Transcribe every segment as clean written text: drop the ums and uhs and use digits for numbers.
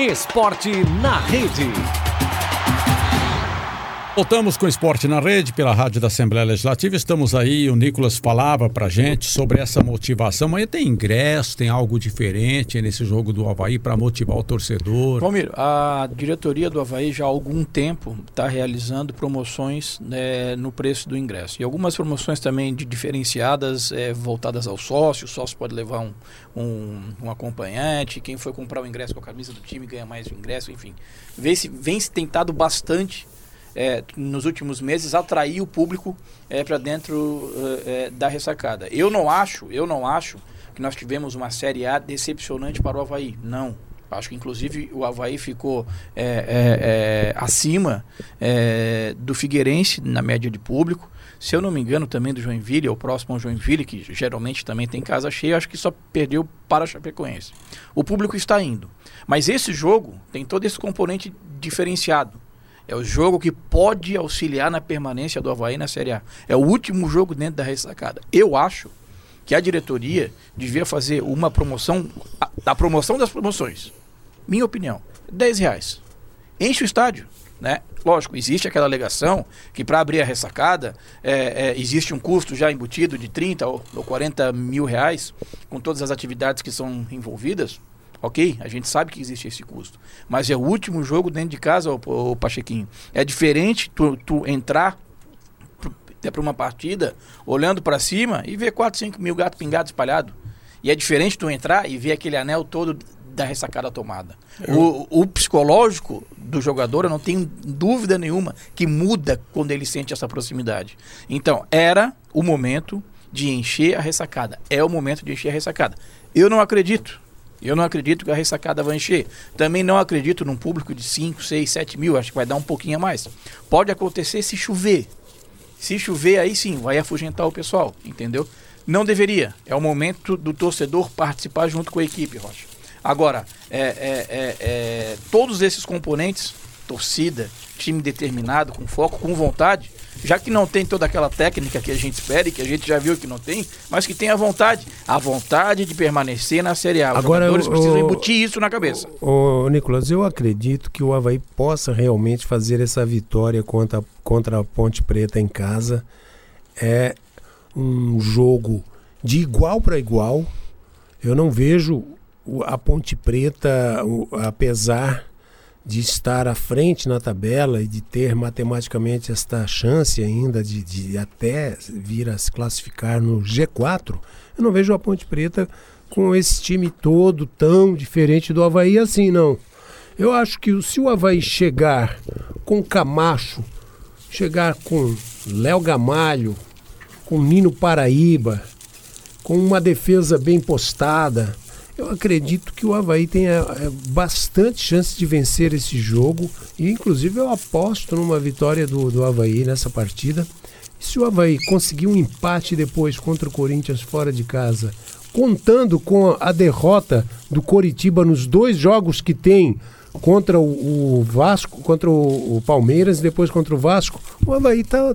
Esporte na Rede. Voltamos com o Esporte na Rede pela Rádio da Assembleia Legislativa. Estamos aí, o Nicolas falava pra gente sobre essa motivação. Amanhã tem ingresso, tem algo diferente nesse jogo do Avaí para motivar o torcedor. Palmiro, a diretoria do Avaí já há algum tempo está realizando promoções no preço do ingresso. E algumas promoções também diferenciadas, voltadas ao sócio. O sócio pode levar um acompanhante. Quem for comprar o ingresso com a camisa do time ganha mais o ingresso, enfim. Vem se tentado bastante nos últimos meses atrair o público para dentro da ressacada. Eu não acho que nós tivemos uma Série A decepcionante para o Avaí. Não. Acho que inclusive o Avaí ficou acima do Figueirense na média de público. Se eu não me engano também do Joinville, ou próximo ao Joinville, que geralmente também tem casa cheia, acho que só perdeu para a Chapecoense. O público está indo. Mas esse jogo tem todo esse componente diferenciado. É o jogo que pode auxiliar na permanência do Avaí na Série A. É o último jogo dentro da ressacada. Eu acho que a diretoria devia fazer uma promoção, a promoção das promoções. Minha opinião, R$10. Enche o estádio, né? Lógico, existe aquela alegação que para abrir a ressacada existe um custo já embutido de 30 ou 40 mil reais, com todas as atividades que são envolvidas. Ok, a gente sabe que existe esse custo. Mas é o último jogo dentro de casa, ô Pachequinho. É diferente tu entrar para uma partida olhando para cima e ver 4, 5 mil gatos pingados espalhados. E é diferente tu entrar e ver aquele anel todo da ressacada tomada. O psicológico do jogador, eu não tenho dúvida nenhuma, que muda quando ele sente essa proximidade. Então, era o momento de encher a ressacada. É o momento de encher a ressacada. Eu não acredito que a ressacada vai encher. Também não acredito num público de 5, 6, 7 mil. Acho que vai dar um pouquinho a mais. Pode acontecer se chover. Se chover, aí sim, vai afugentar o pessoal, entendeu? Não deveria. É o momento do torcedor participar junto com a equipe, Rocha. Agora, todos esses componentes, torcida, time determinado, com foco, com vontade, já que não tem toda aquela técnica que a gente espera e que a gente já viu que não tem, mas que tem a vontade de permanecer na Série A. Os jogadores precisam embutir isso na cabeça. Nicolas, eu acredito que o Avaí possa realmente fazer essa vitória contra a Ponte Preta em casa. É um jogo de igual para igual. Eu não vejo a Ponte Preta, apesar de estar à frente na tabela e de ter matematicamente esta chance ainda de até vir a se classificar no G4, eu não vejo a Ponte Preta com esse time todo tão diferente do Avaí assim, não. Eu acho que se o Avaí chegar com Camacho, chegar com Léo Gamalho, com Nino Paraíba, com uma defesa bem postada, eu acredito que o Avaí tenha bastante chance de vencer esse jogo e inclusive eu aposto numa vitória do Avaí nessa partida. Se o Avaí conseguir um empate depois contra o Corinthians fora de casa, contando com a derrota do Coritiba nos 2 jogos que tem contra o Vasco, contra o Palmeiras e depois contra o Vasco, o Avaí tá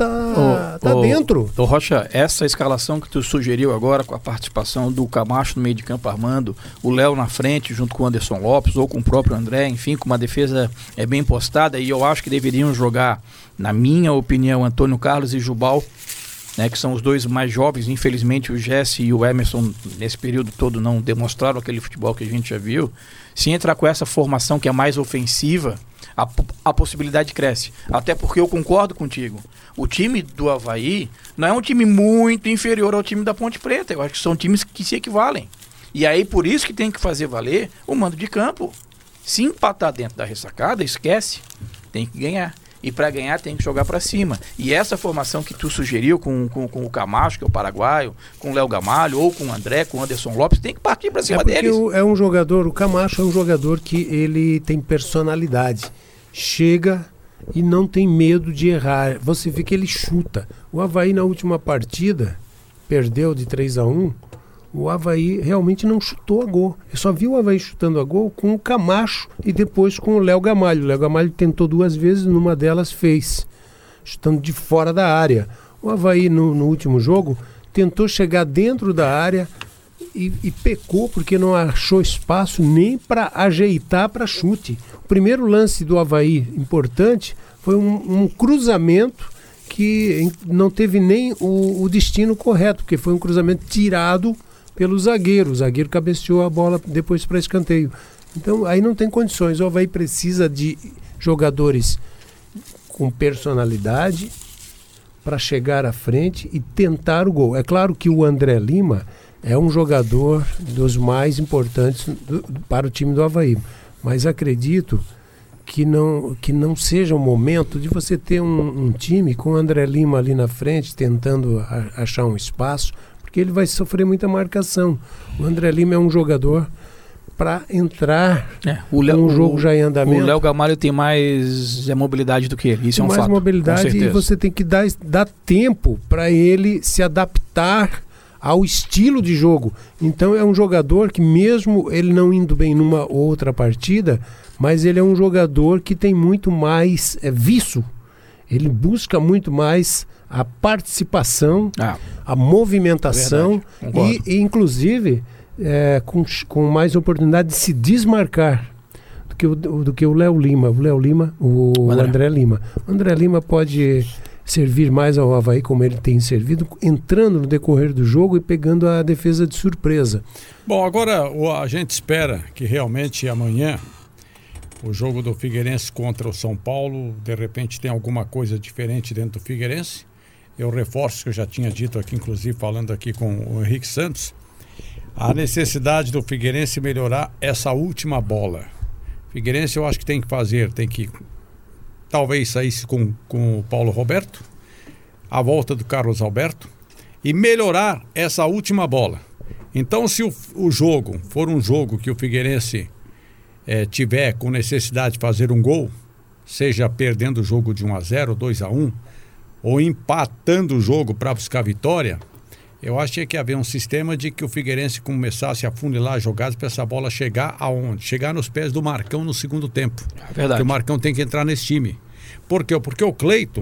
dentro. Rocha, essa escalação que tu sugeriu agora, com a participação do Camacho no meio de campo armando, o Léo na frente junto com o Anderson Lopes ou com o próprio André, enfim, com uma defesa bem postada, e eu acho que deveriam jogar, na minha opinião, Antônio Carlos e Jubal, né, que são os 2 mais jovens. Infelizmente o Jesse e o Emerson nesse período todo não demonstraram aquele futebol que a gente já viu. Se entrar com essa formação que é mais ofensiva, a possibilidade cresce. Até porque eu concordo contigo, o time do Avaí não é um time muito inferior ao time da Ponte Preta. Eu acho que são times que se equivalem. E aí por isso que tem que fazer valer o mando de campo. Se empatar dentro da ressacada, esquece, tem que ganhar. E para ganhar tem que jogar para cima. E essa formação que tu sugeriu com o Camacho, que é o paraguaio, com o Léo Gamalho, ou com o André, com o Anderson Lopes, tem que partir para cima deles. É um jogador, o Camacho é um jogador que ele tem personalidade. Chega e não tem medo de errar. Você vê que ele chuta. O Avaí na última partida perdeu de 3-1. O Avaí realmente não chutou a gol. Eu só vi o Avaí chutando a gol com o Camacho e depois com o Léo Gamalho. O Léo Gamalho tentou 2 vezes, numa delas fez, chutando de fora da área. O Avaí no último jogo tentou chegar dentro da área, e pecou porque não achou espaço nem para ajeitar para chute. O primeiro lance do Avaí importante foi um cruzamento que não teve nem o destino correto, porque foi um cruzamento tirado pelo zagueiro. O zagueiro cabeceou a bola depois para escanteio. Então aí não tem condições. O Avaí precisa de jogadores com personalidade para chegar à frente e tentar o gol. É claro que o André Lima é um jogador dos mais importantes para o time do Avaí, mas acredito que não seja o momento de você ter um time com o André Lima ali na frente tentando achar um espaço, porque ele vai sofrer muita marcação. O André Lima é um jogador para entrar com o jogo já em andamento. O Léo Gamalho tem mais mobilidade do que ele, isso é um fato. Mais mobilidade e você tem que dar tempo para ele se adaptar ao estilo de jogo. Então é um jogador que, mesmo ele não indo bem numa outra partida, mas ele é um jogador que tem muito mais viço. Ele busca muito mais a participação, a movimentação e inclusive com mais oportunidade de se desmarcar do que o Léo Lima. O André Lima. O André Lima pode servir mais ao Avaí como ele tem servido, entrando no decorrer do jogo e pegando a defesa de surpresa. Bom, agora a gente espera que realmente amanhã o jogo do Figueirense contra o São Paulo, de repente tem alguma coisa diferente dentro do Figueirense. Eu reforço que eu já tinha dito aqui, inclusive falando aqui com o Henrique Santos, a necessidade do Figueirense melhorar essa última bola. Figueirense eu acho que tem que talvez saísse com o Paulo Roberto, a volta do Carlos Alberto, e melhorar essa última bola. Então, se o jogo for um jogo que o Figueirense tiver com necessidade de fazer um gol, seja perdendo o jogo de 1-0, 2-1, ou empatando o jogo para buscar vitória, eu acho que tinha que haver um sistema de que o Figueirense começasse a funilar as jogadas para essa bola chegar aonde? Chegar nos pés do Marcão no segundo tempo. É verdade. Porque o Marcão tem que entrar nesse time. Por quê? Porque o Cleiton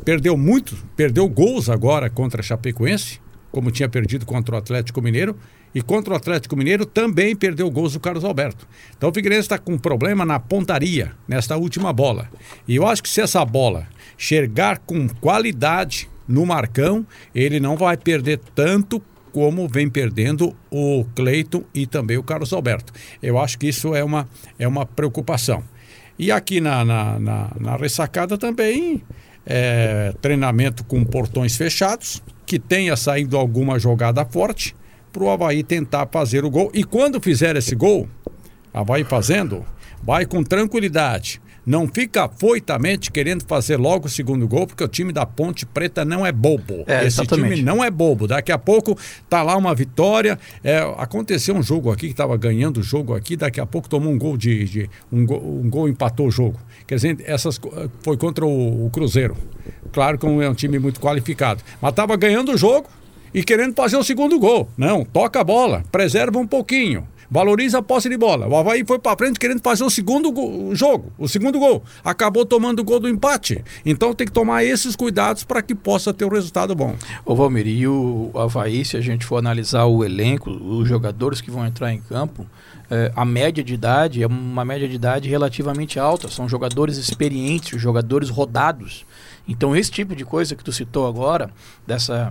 perdeu gols agora contra a Chapecoense, como tinha perdido contra o Atlético Mineiro, e contra o Atlético Mineiro também perdeu gols do Carlos Alberto. Então o Figueirense está com um problema na pontaria, nesta última bola. E eu acho que se essa bola chegar com qualidade no Marcão, ele não vai perder tanto como vem perdendo o Cleiton e também o Carlos Alberto. Eu acho que isso é uma preocupação. E aqui na ressacada também, treinamento com portões fechados, que tenha saído alguma jogada forte para o Avaí tentar fazer o gol. E quando fizer esse gol, Avaí fazendo, vai com tranquilidade. Não fica afoitamente querendo fazer logo o segundo gol, porque o time da Ponte Preta não é bobo. Esse exatamente. time não é bobo. Daqui a pouco tá lá uma vitória. Aconteceu um jogo aqui que estava ganhando o jogo aqui, daqui a pouco tomou um gol um gol empatou o jogo. Quer dizer, foi contra o Cruzeiro. Claro que é um time muito qualificado. Mas estava ganhando o jogo e querendo fazer o segundo gol. Não, toca a bola, preserva um pouquinho. Valoriza a posse de bola. O Avaí foi para frente querendo fazer o segundo gol. Acabou tomando o gol do empate. Então tem que tomar esses cuidados para que possa ter um resultado bom. Ô Valmir, e o Avaí, se a gente for analisar o elenco, os jogadores que vão entrar em campo, a média de idade é uma média de idade relativamente alta. São jogadores experientes, jogadores rodados. Então esse tipo de coisa que tu citou agora, dessa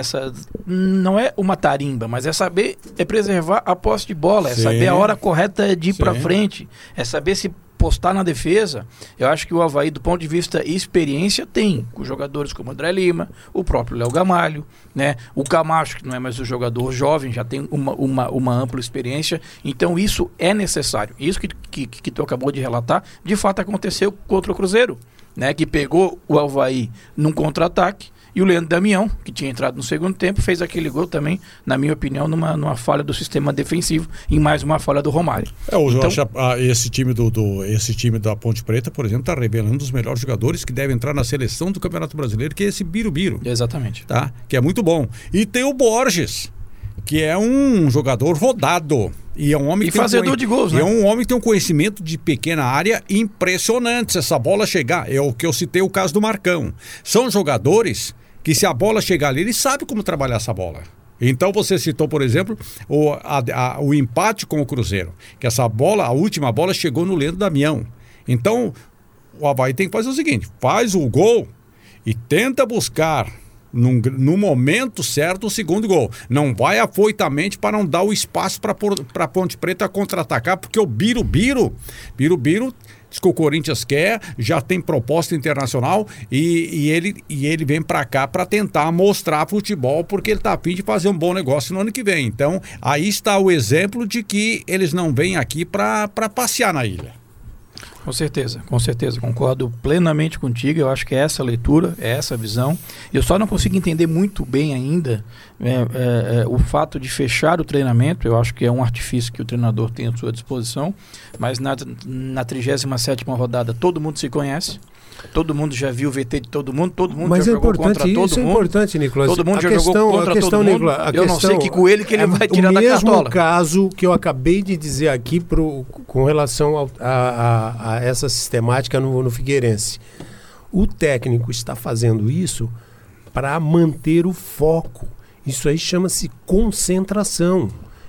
não é uma tarimba, mas é preservar a posse de bola, é saber a hora correta de ir para frente, é saber se postar na defesa. Eu acho que o Avaí, do ponto de vista experiência, tem com jogadores como André Lima, o próprio Léo Gamalho, né? O Camacho, que não é mais um jogador jovem, já tem uma ampla experiência. Então isso é necessário. Isso que tu acabou de relatar, de fato aconteceu contra o Cruzeiro, né, que pegou o Avaí num contra-ataque, e o Leandro Damião, que tinha entrado no segundo tempo, fez aquele gol também, na minha opinião, numa falha do sistema defensivo, e mais uma falha do Romário. Esse time da Ponte Preta, por exemplo, está revelando os melhores jogadores que devem entrar na seleção do Campeonato Brasileiro, que é esse Birubiru. Exatamente. Tá? Que é muito bom. E tem o Borges, que é um jogador rodado. E é um homem que fazedor de gols, né? E é um homem que tem um conhecimento de pequena área impressionante. Se essa bola chegar, é o que eu citei, o caso do Marcão. São jogadores que, se a bola chegar ali, ele sabe como trabalhar essa bola. Então você citou, por exemplo, o empate com o Cruzeiro, que essa bola, a última bola chegou no Leandro Damião. Então o Avaí tem que fazer o seguinte, faz o gol e tenta buscar no momento certo o segundo gol. Não vai afoitamente para não dar o espaço para a Ponte Preta contra-atacar, porque o Birubiru diz que o Corinthians quer, já tem proposta internacional e ele vem para cá para tentar mostrar futebol, porque ele está a fim de fazer um bom negócio no ano que vem. Então, aí está o exemplo de que eles não vêm aqui para passear na ilha. Com certeza, concordo plenamente contigo, eu acho que é essa a leitura, é essa a visão. Eu só não consigo entender muito bem ainda o fato de fechar o treinamento. Eu acho que é um artifício que o treinador tem à sua disposição, mas na 37ª rodada todo mundo se conhece, todo mundo já viu o VT de todo mundo mas já jogou contra todo mundo. Isso é importante, Nicolas. Todo mundo já jogou contra todo mundo. Nicolas, eu não sei que coelho que ele vai tirar da cartola. O mesmo caso que eu acabei de dizer aqui com relação a essa sistemática no Figueirense. O técnico está fazendo isso para manter o foco. Isso aí chama-se concentração.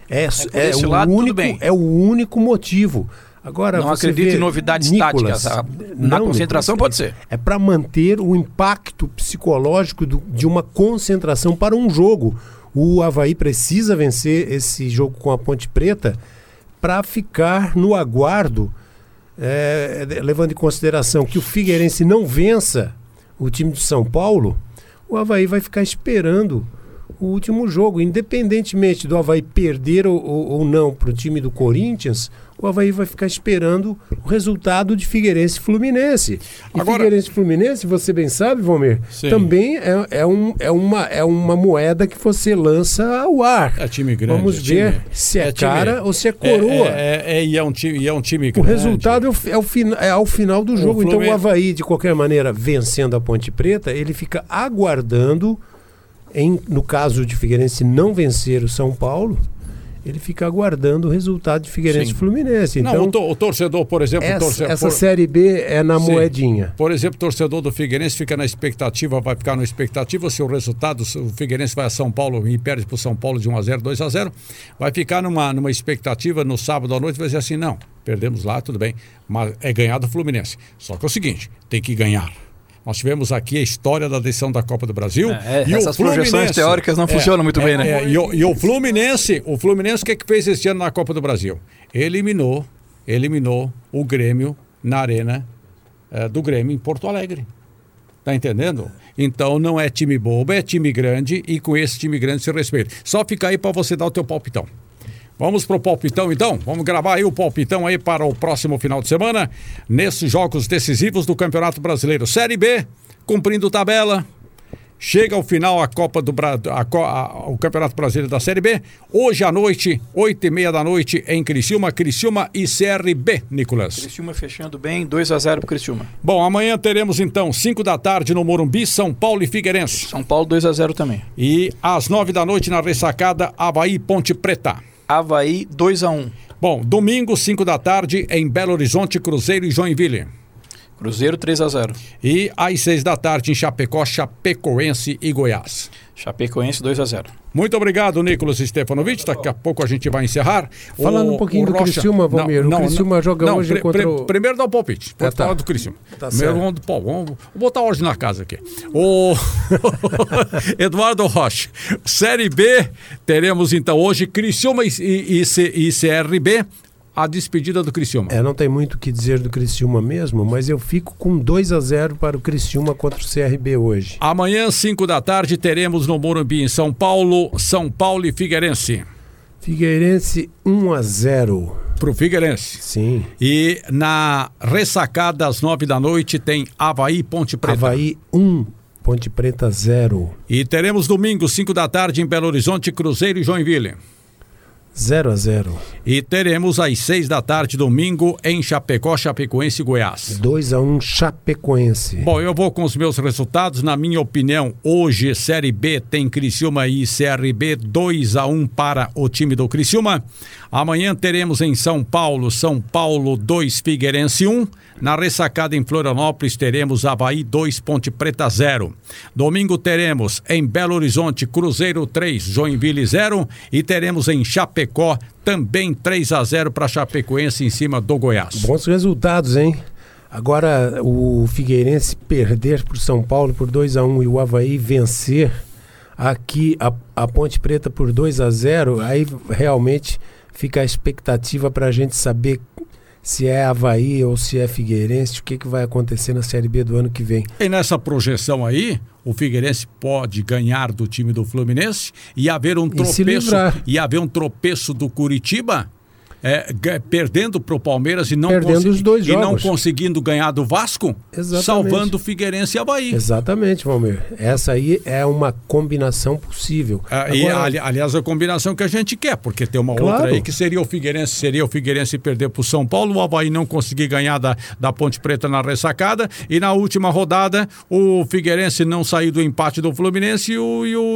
É o único motivo. Agora, não acredito em novidades táticas. Na concentração pode ser. É para manter o impacto psicológico de uma concentração para um jogo. O Avaí precisa vencer esse jogo com a Ponte Preta para ficar no aguardo, levando em consideração que o Figueirense não vença o time de São Paulo, o Avaí vai ficar esperando o último jogo. Independentemente do Avaí perder ou não para o time do Corinthians, o Avaí vai ficar esperando o resultado de Figueirense e Fluminense. E agora, Figueirense e Fluminense, você bem sabe, Valmir, também é uma moeda que você lança ao ar. É time grande. Vamos ver se é cara ou se é coroa. E é um time grande. O resultado é ao final do jogo. Então o Avaí, de qualquer maneira, vencendo a Ponte Preta, ele fica aguardando, no caso de Figueirense não vencer o São Paulo, ele fica aguardando o resultado de Figueirense e Fluminense. Então, o torcedor, por exemplo... Essa Série B é na moedinha. Por exemplo, o torcedor do Figueirense fica na expectativa, vai ficar na expectativa se o resultado, o Figueirense vai a São Paulo e perde para o São Paulo de 1-0, 2-0, vai ficar numa expectativa no sábado à noite, vai dizer assim, não, perdemos lá, tudo bem, mas é ganhar do Fluminense. Só que é o seguinte, tem que ganhar. Nós tivemos aqui a história da decisão da Copa do Brasil. E essas projeções teóricas não funcionam muito bem, né? E o Fluminense, o que fez esse ano na Copa do Brasil? Eliminou o Grêmio na arena do Grêmio em Porto Alegre. Tá entendendo? Então não é time bobo, é time grande, e com esse time grande se respeita. Só fica aí para você dar o teu palpitão. Vamos pro palpitão então? Vamos gravar aí o palpitão aí para o próximo final de semana, nesses jogos decisivos do Campeonato Brasileiro. Série B, cumprindo tabela, chega ao final a Copa do o Campeonato Brasileiro da Série B. Hoje à noite, 8h30 da noite, em Criciúma e CRB, Nicolas. Criciúma fechando bem, 2-0 pro Criciúma. Bom, amanhã teremos então, 5 da tarde no Morumbi, São Paulo e Figueirense. São Paulo 2-0 também. E às 9 da noite na ressacada, Avaí Ponte Preta. Avaí 2-1. Bom, domingo, 5 da tarde, em Belo Horizonte, Cruzeiro e Joinville. Cruzeiro 3-0. E às 6 da tarde, em Chapecó, Chapecoense e Goiás. Chapecoense 2-0. Muito obrigado, Nicolas Stefanovic. Daqui a pouco a gente vai encerrar. Falando um pouquinho do Criciúma, Valmir. O Criciúma joga hoje contra o... Primeiro dá o palpite. Pode falar do Criciúma. Tá primeiro vamos botar ordem na casa aqui. O Eduardo Rocha. Série B, teremos então hoje Criciúma e CRB. A despedida do Criciúma. Não tem muito o que dizer do Criciúma mesmo, mas eu fico com 2-0 para o Criciúma contra o CRB hoje. Amanhã, 5 da tarde, teremos no Morumbi, em São Paulo e Figueirense. Figueirense 1-0. Pro Figueirense. Sim. E na ressacada, às 9 da noite, tem Avaí Ponte Preta. Avaí 1, Ponte Preta 0. E teremos domingo, 5 da tarde, em Belo Horizonte, Cruzeiro e Joinville. 0-0. E teremos às 6 da tarde, domingo, em Chapecó, Chapecoense e Goiás. 2-1 Chapecoense. Bom, eu vou com os meus resultados. Na minha opinião, hoje, Série B tem Criciúma e CRB, 2-1 para o time do Criciúma. Amanhã teremos em São Paulo 2, Figueirense 1. Na ressacada em Florianópolis teremos Avaí 2, Ponte Preta 0. Domingo teremos em Belo Horizonte Cruzeiro 3, Joinville 0. E teremos em Chapecó também 3-0 para Chapecoense em cima do Goiás. Bons resultados, hein? Agora o Figueirense perder para o São Paulo por 2-1 e o Avaí vencer aqui a Ponte Preta por 2-0, aí realmente fica a expectativa para a gente saber se é Avaí ou se é Figueirense, o que vai acontecer na Série B do ano que vem. E nessa projeção aí, o Figueirense pode ganhar do time do Fluminense e haver um tropeço do Curitiba, perdendo para o Palmeiras e não, os dois jogos. E não conseguindo ganhar do Vasco, exatamente, salvando o Figueirense e Avaí. Exatamente, Valmir. Essa aí é uma combinação possível. Aliás, a combinação que a gente quer, porque tem uma outra aí que seria o Figueirense perder para o São Paulo, o Avaí não conseguir ganhar da Ponte Preta na ressacada, e na última rodada o Figueirense não sair do empate do Fluminense e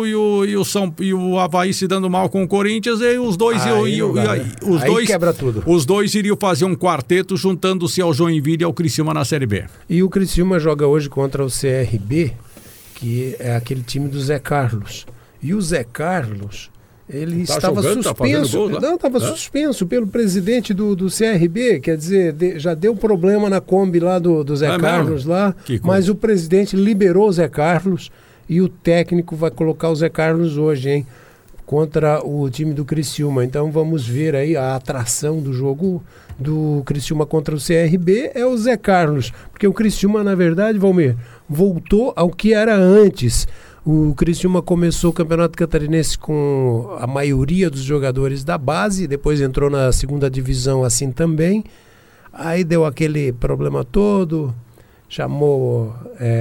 o Avaí se dando mal com o Corinthians, e os dois quebra tudo. Os dois iriam fazer um quarteto juntando-se ao Joinville e ao Criciúma na Série B. E o Criciúma joga hoje contra o CRB, que é aquele time do Zé Carlos. E o Zé Carlos, ele estava suspenso. Estava suspenso pelo presidente do CRB, quer dizer, já deu problema na Kombi lá do Zé Carlos lá, mas o presidente liberou o Zé Carlos e o técnico vai colocar o Zé Carlos hoje, hein? Contra o time do Criciúma. Então vamos ver aí a atração do jogo do Criciúma contra o CRB é o Zé Carlos, porque o Criciúma, na verdade, Valmir, voltou ao que era antes. O Criciúma começou o Campeonato Catarinense com a maioria dos jogadores da base, depois entrou na segunda divisão assim também, aí deu aquele problema todo, chamou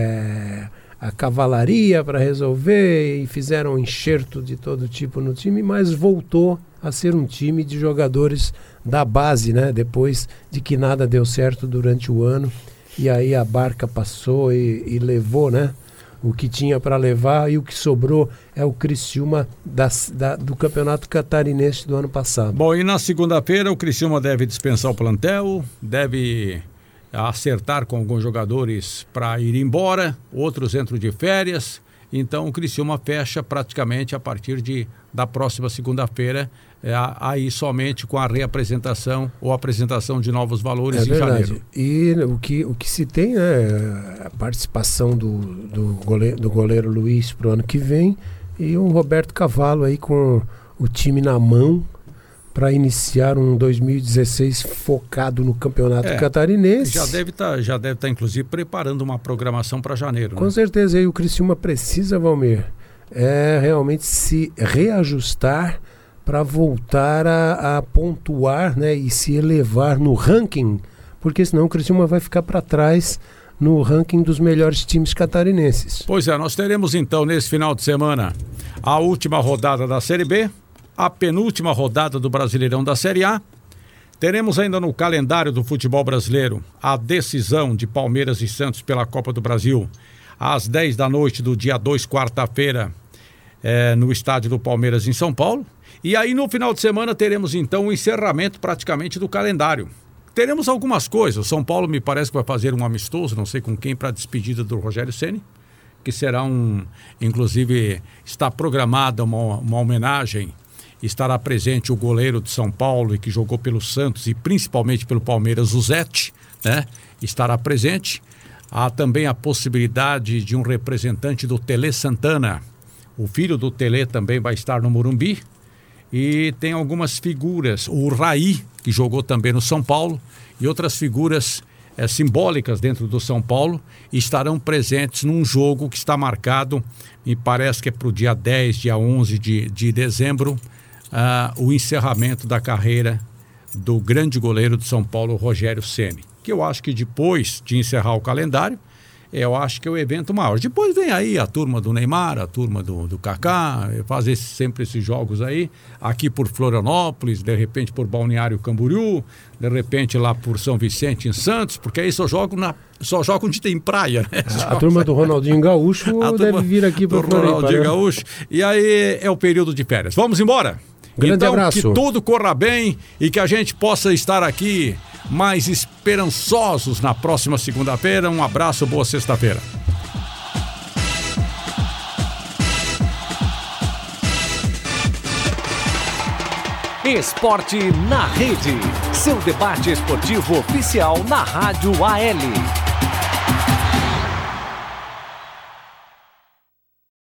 a cavalaria para resolver e fizeram um enxerto de todo tipo no time, mas voltou a ser um time de jogadores da base, né? Depois de que nada deu certo durante o ano, e aí a barca passou e levou, né? O que tinha para levar, e o que sobrou é o Criciúma do Campeonato Catarinense do ano passado. Bom, e na segunda-feira o Criciúma deve dispensar o plantel, deve acertar com alguns jogadores para ir embora, outros entram de férias, então o Criciúma fecha praticamente a partir da próxima segunda-feira, aí somente com a reapresentação ou apresentação de novos valores em janeiro. E o que se tem, né, a participação do goleiro Luiz para o ano que vem, e o Roberto Cavalo aí com o time na mão, para iniciar um 2016 focado no Campeonato Catarinense. Já deve estar, inclusive, preparando uma programação para janeiro. Com né? certeza, e o Criciúma precisa, Valmir, realmente se reajustar para voltar a pontuar, né, e se elevar no ranking, porque senão o Criciúma vai ficar para trás no ranking dos melhores times catarinenses. Pois é, nós teremos então nesse final de semana a última rodada da Série B, a penúltima rodada do Brasileirão da Série A. Teremos ainda no calendário do futebol brasileiro a decisão de Palmeiras e Santos pela Copa do Brasil, às 10 da noite do dia 2, quarta-feira, no estádio do Palmeiras em São Paulo. E aí no final de semana teremos então o encerramento praticamente do calendário. Teremos algumas coisas. O São Paulo me parece que vai fazer um amistoso, não sei com quem, para a despedida do Rogério Ceni, que será inclusive está programada uma homenagem. Estará presente o goleiro de São Paulo e que jogou pelo Santos e principalmente pelo Palmeiras, o Zete, né? Estará presente. Há também a possibilidade de um representante do Tele Santana. O filho do Tele também vai estar no Morumbi. E tem algumas figuras, o Raí, que jogou também no São Paulo, e outras figuras simbólicas dentro do São Paulo, estarão presentes num jogo que está marcado, me parece que é para o dia 10, dia 11 de dezembro, o encerramento da carreira do grande goleiro de São Paulo, Rogério Ceni, que eu acho que depois de encerrar o calendário, eu acho que é o evento maior. Depois vem aí a turma do Neymar, a turma do Kaká, fazer sempre esses jogos aí, aqui por Florianópolis, de repente por Balneário Camboriú, de repente lá por São Vicente, em Santos, porque aí só jogam onde tem praia, né? A turma do Ronaldinho Gaúcho deve vir aqui para o Ronaldinho Gaúcho. E aí é o período de férias. Vamos embora? Grande abraço. Que tudo corra bem e que a gente possa estar aqui mais esperançosos na próxima segunda-feira. Um abraço, boa sexta-feira. Esporte na Rede. Seu debate esportivo oficial na Rádio AL.